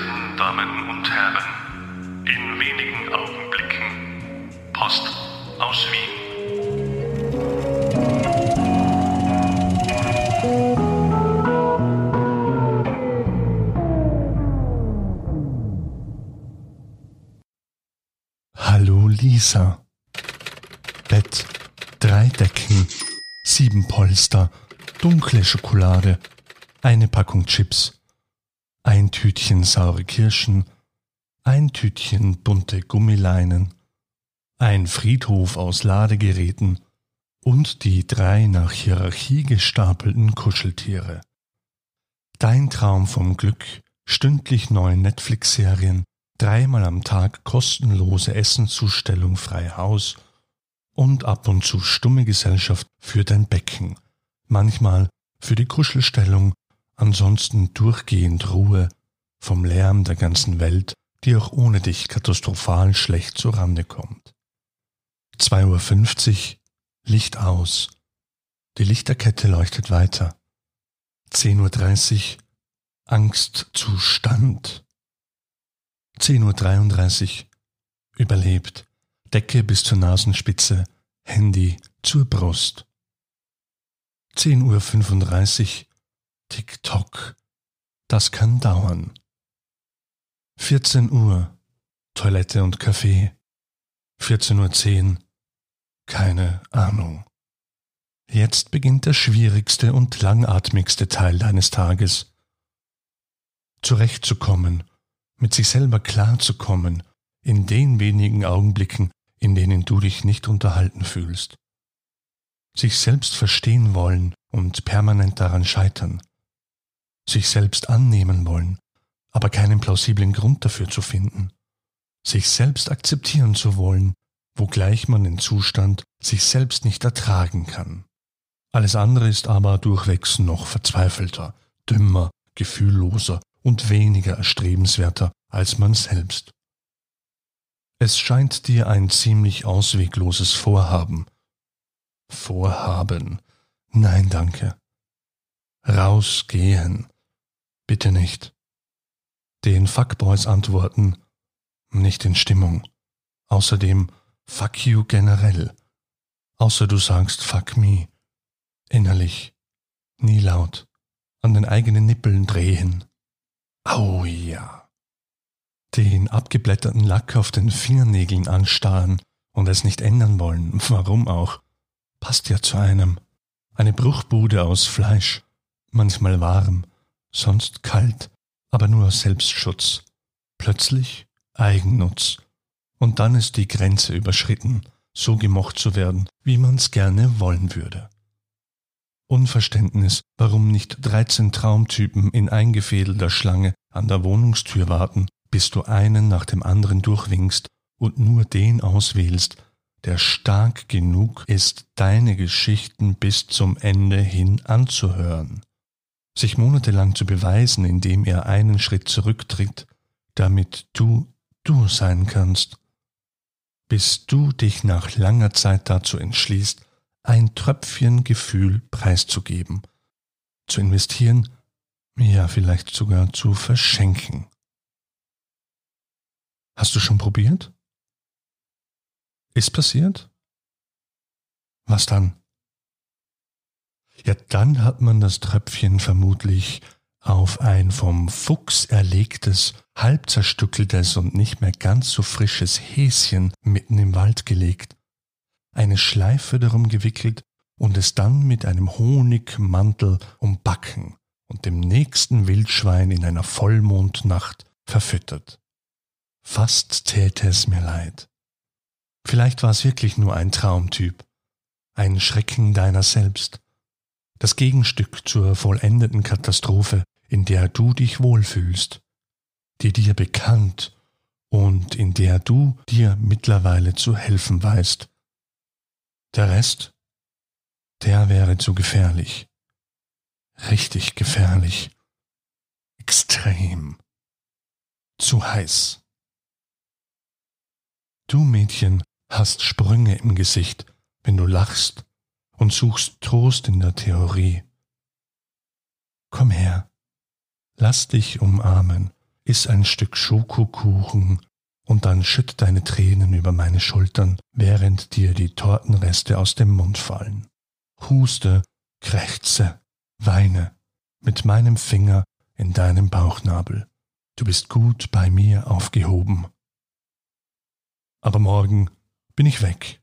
verehrten Damen und Herren, in wenigen Augenblicken Post aus Wien. Hallo Lisa. Bett, 3 Decken, 7 Polster, dunkle Schokolade, eine Packung Chips, ein Tütchen saure Kirschen, ein Tütchen bunte Gummileinen, ein Friedhof aus Ladegeräten und die 3 nach Hierarchie gestapelten Kuscheltiere. Dein Traum vom Glück, stündlich neue Netflix-Serien, 3-mal am Tag kostenlose Essenszustellung frei Haus und ab und zu stumme Gesellschaft für dein Becken, manchmal für die Kuschelstellung, ansonsten durchgehend Ruhe vom Lärm der ganzen Welt, die auch ohne dich katastrophal schlecht zurande kommt. 2:50 Uhr, Licht aus. Die Lichterkette leuchtet weiter. 10:30 Uhr, Angstzustand. 10:33 Uhr, überlebt, Decke bis zur Nasenspitze, Handy zur Brust. 10:35 Uhr, TikTok, das kann dauern. 14 Uhr, Toilette und Kaffee. 14:10 Uhr, keine Ahnung. Jetzt beginnt der schwierigste und langatmigste Teil deines Tages. Zurechtzukommen, mit sich selber klarzukommen, in den wenigen Augenblicken, in denen du dich nicht unterhalten fühlst. Sich selbst verstehen wollen und permanent daran scheitern. Sich selbst annehmen wollen, aber keinen plausiblen Grund dafür zu finden. Sich selbst akzeptieren zu wollen, wogleich man den Zustand sich selbst nicht ertragen kann. Alles andere ist aber durchwegs noch verzweifelter, dümmer, gefühlloser und weniger erstrebenswerter als man selbst. Es scheint dir ein ziemlich auswegloses Vorhaben. Vorhaben? Nein, danke. Rausgehen. Bitte nicht. Den Fuckboys antworten, nicht in Stimmung. Außerdem fuck you generell. Außer du sagst fuck me. Innerlich. Nie laut. An den eigenen Nippeln drehen. Au ja. Den abgeblätterten Lack auf den Fingernägeln anstarren und es nicht ändern wollen, warum auch, passt ja zu einem. Eine Bruchbude aus Fleisch, manchmal warm, sonst kalt, aber nur aus Selbstschutz. Plötzlich Eigennutz. Und dann ist die Grenze überschritten, so gemocht zu werden, wie man's gerne wollen würde. Unverständnis, warum nicht 13 Traumtypen in eingefädelter Schlange an der Wohnungstür warten, bis du einen nach dem anderen durchwinkst und nur den auswählst, der stark genug ist, deine Geschichten bis zum Ende hin anzuhören. Sich monatelang zu beweisen, indem er einen Schritt zurücktritt, damit du sein kannst. Bis du dich nach langer Zeit dazu entschließt, ein Tröpfchen Gefühl preiszugeben, zu investieren, ja vielleicht sogar zu verschenken. Hast du schon probiert? Ist passiert? Was dann? Ja, dann hat man das Tröpfchen vermutlich auf ein vom Fuchs erlegtes, halb zerstückeltes und nicht mehr ganz so frisches Häschen mitten im Wald gelegt, eine Schleife darum gewickelt und es dann mit einem Honigmantel umbacken und dem nächsten Wildschwein in einer Vollmondnacht verfüttert. Fast täte es mir leid. Vielleicht war es wirklich nur ein Traumtyp, ein Schrecken deiner selbst, das Gegenstück zur vollendeten Katastrophe, in der du dich wohlfühlst, die dir bekannt und in der du dir mittlerweile zu helfen weißt. Der Rest, der wäre zu gefährlich. Richtig gefährlich. Extrem. Zu heiß. Du, Mädchen, hast Sprünge im Gesicht, wenn du lachst und suchst Trost in der Theorie. Komm her, lass dich umarmen, iss ein Stück Schokokuchen und dann schütt deine Tränen über meine Schultern, während dir die Tortenreste aus dem Mund fallen. Huste, krächze, weine mit meinem Finger in deinem Bauchnabel. Du bist gut bei mir aufgehoben. Aber morgen bin ich weg.